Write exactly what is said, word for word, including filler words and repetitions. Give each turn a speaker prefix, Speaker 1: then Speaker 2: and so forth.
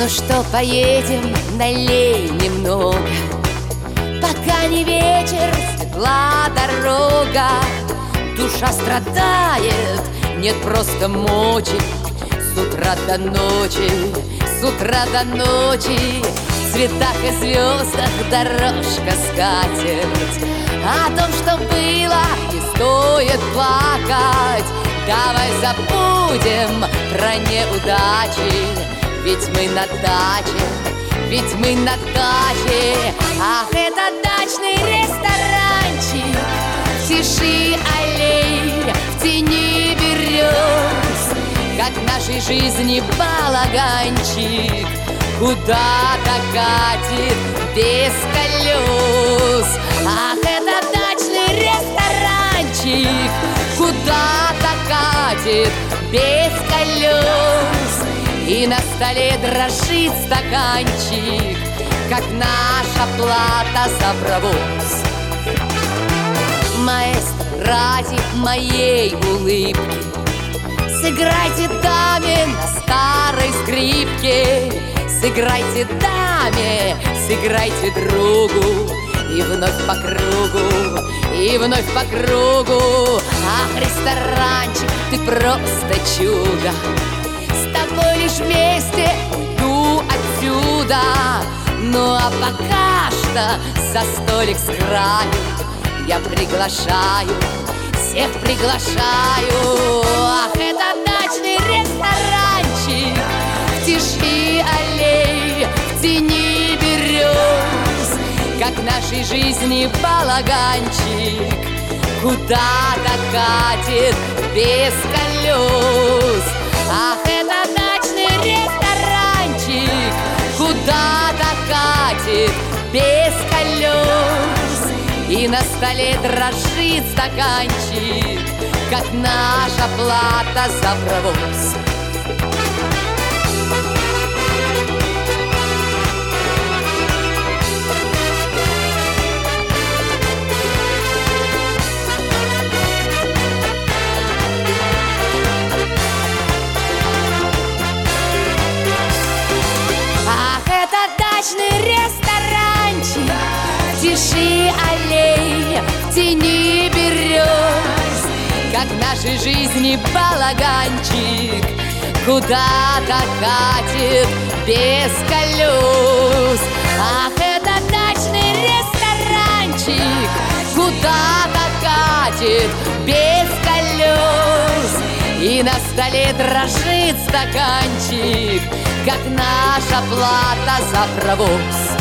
Speaker 1: Ну что, поедем, налей немного, пока не вечер, светла дорога. Душа страдает, нет просто мочи. С утра до ночи, с утра до ночи, в цветах и звездах дорожка скатерть. О том, что было, не стоит плакать. Давай забудем про неудачи, ведь мы на даче, ведь мы на даче. Ах, это дачный ресторанчик, в тиши аллей, в тени берез, как в нашей жизни балаганчик куда-то катит без колес. Ах, это дачный ресторанчик куда-то катит без колес, и на столе дрожит стаканчик, как наша плата за провоз. Маэстро, ради моей улыбки сыграйте даме на старой скрипке. Сыграйте даме, сыграйте другу, и вновь по кругу, и вновь по кругу. Ах, ресторанчик, ты просто чудо, с тобой лишь вместе уйду отсюда. Ну а пока что за столик с краю я приглашаю, всех приглашаю. Ах, это дачный ресторанчик, в тиши аллей, в тени берез, как в нашей жизни балаганчик куда-то катит без колес. Ах, это дачный ресторанчик куда-то катит без колес, и на столе дрожит стаканчик, как наша плата за провоз. Ах, это дачный ресторанчик, в тиши аллей, в тени берез, как в нашей жизни балаганчик куда-то катит без колес. Ах, это дачный ресторанчик куда-то катит без колес, и на столе дрожит стаканчик, как наша плата за провоз.